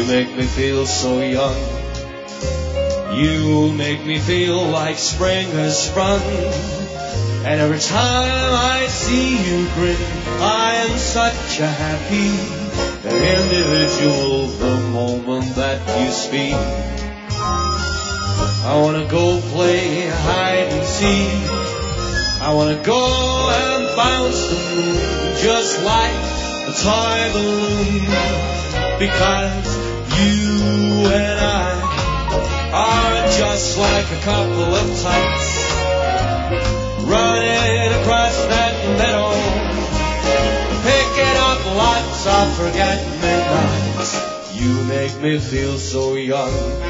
make me feel so young. You make me feel like spring has sprung. And every time I see you grin, I am such a happy individual the moment that you speak. I wanna go play hide and seek. I wanna go and bounce the moon just like a toy balloon. Because you and I are just like a couple of types running across that meadow, picking up lots of forget-me-nots. You make me feel so young.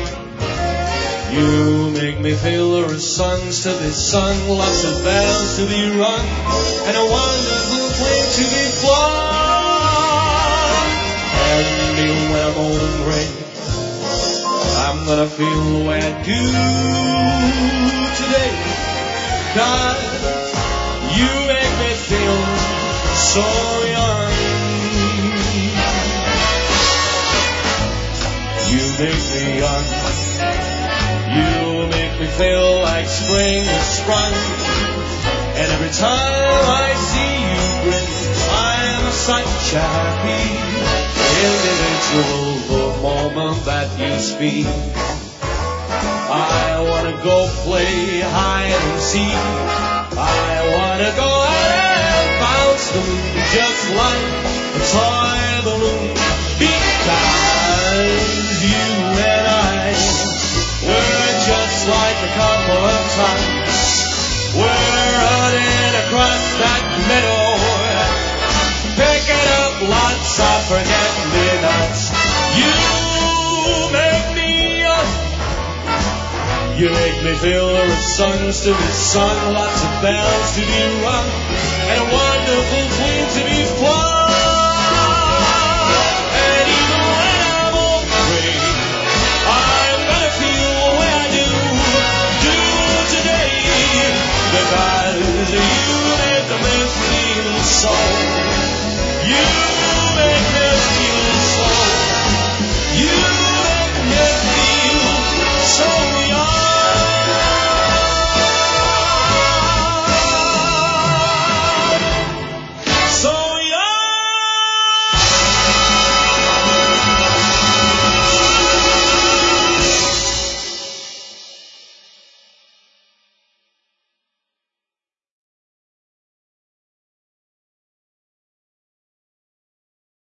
You make me feel there are songs to be sung, lots of bells to be rung, and a wonderful plane to be flown. And even when I'm old and gray, I'm gonna feel the way I do today. 'Cause you make me feel so young. You make me young. You make me feel like spring has sprung. And every time I see you grin, I am such a happy individual the moment that you speak. I wanna go play hide and seek. I wanna go and bounce the moon just like a toy balloon. Because you and I, we're just like a couple of times. We're running across that meadow, picking up lots of forget-me-nots. You make me young. You make me feel there are songs to be sung, lots of bells to be rung, and a wonderful queen to be flown.